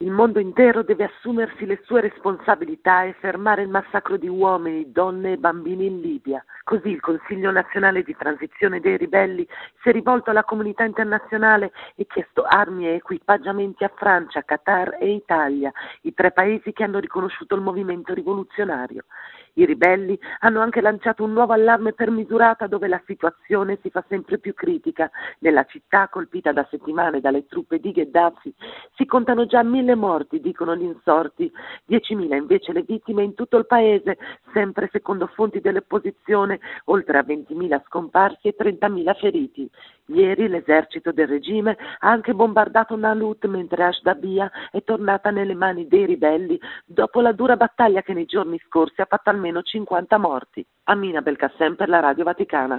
Il mondo intero deve assumersi le sue responsabilità e fermare il massacro di uomini, donne e bambini in Libia. Così il Consiglio nazionale di transizione dei ribelli si è rivolto alla comunità internazionale e chiesto armi e equipaggiamenti a Francia, Qatar e Italia, i 3 paesi che hanno riconosciuto il movimento rivoluzionario. I ribelli hanno anche lanciato un nuovo allarme per Misurata, dove la situazione si fa sempre più critica. Nella città colpita da settimane dalle truppe di Gheddafi si contano già 1.000 morti, dicono gli insorti, 10.000 invece le vittime in tutto il paese, sempre secondo fonti dell'opposizione, oltre a 20.000 scomparsi e 30.000 feriti. Ieri l'esercito del regime ha anche bombardato Nalut, mentre Ashdabia è tornata nelle mani dei ribelli dopo la dura battaglia che nei giorni scorsi ha fatto almeno 50 morti. Amina Belkacem per la Radio Vaticana.